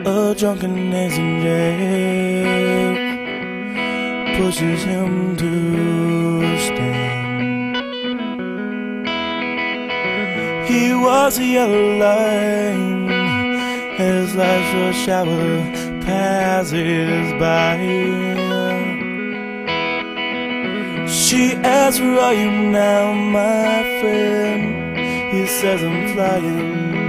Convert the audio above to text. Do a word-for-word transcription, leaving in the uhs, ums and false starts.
A drunkenness in jail pushes him to stand. He was a yellow line as life's short shower passes by. She asks, where are you now, my friend? He says, I'm flying